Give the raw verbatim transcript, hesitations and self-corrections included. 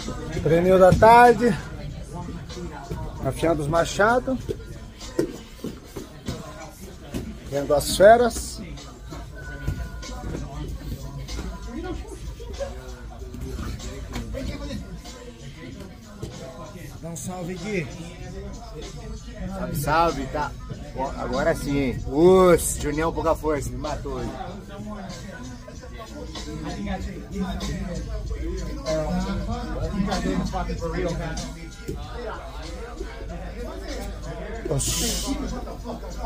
Treininho da tarde. Afiando os machados. Vendo as feras. Dá um salve, Gui. Salve, salve, tá? Agora sim, hein? Ups, Junião pouca força, me matou hoje. Oxi.